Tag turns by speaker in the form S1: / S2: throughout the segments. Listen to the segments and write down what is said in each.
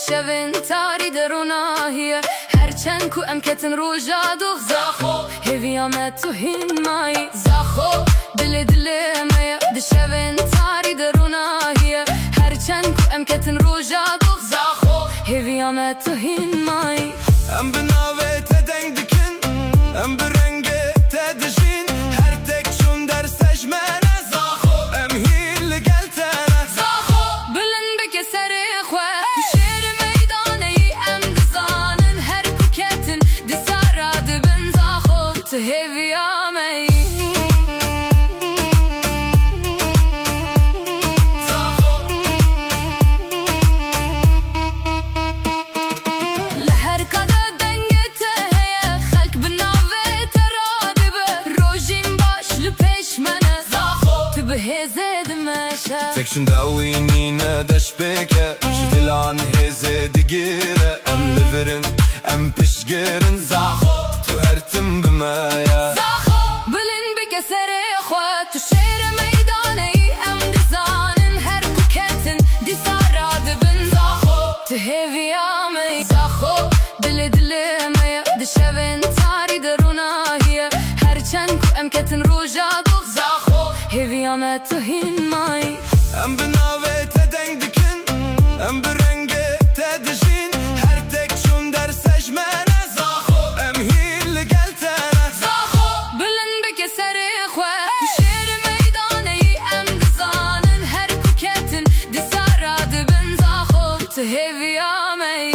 S1: دشوین تاری درونا هیه هرچند کو امکتن روژا دوغ زاخو هیویامت تو هین مای زاخو دل میا دشوین تاری درونا هیه هرچند کو امکتن روژا دوغ زاخو هیویامت تو هین مای
S2: ام بناوه تدنگ دکن ام برنگه تدجین هر تک چون در سجمنه زاخو ام هیل گلتنه
S1: زاخو بلن بک سر خواه شیر میدانه ای ام دزانن هر کوکتن دسارا دبن زاخو تو هیویامه
S2: تكشن داوينينا داش بيكا شفلان هزي دقيرة ام لفرن ام بشقرن زاخو تو هرتم بمايا
S1: زاخو بلن بك سريخوة تشير ميداني ام دزانن هر كوكتن دي ساراد بن زاخو تهيفي عامي زاخو دل ميا دشوين تاري درونا هي هرچن كو امكتن روجا دوغ زاخو هيفي عامت تو هين ماي
S2: ام بناوه تدنگ دکن ام برنگه تدجین هر تک چون در سجمنه زاخو ام هیل گلتنه
S1: زاخو بلن بک سر خواه شیر میدانه ای ام دزانن هر کوکتن دسارا دبن زاخو تو هیویامه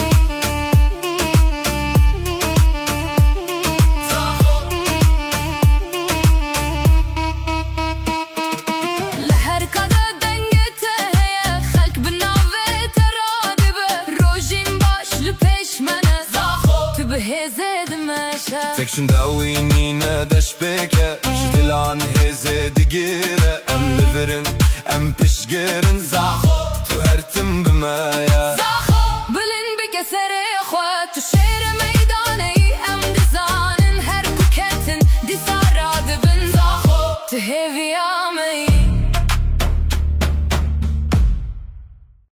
S2: تكشن داوينينا داش بيكا شفلان هزي دقيرة ام لفرن ام بشقرن زاخو تو هرتم بمايا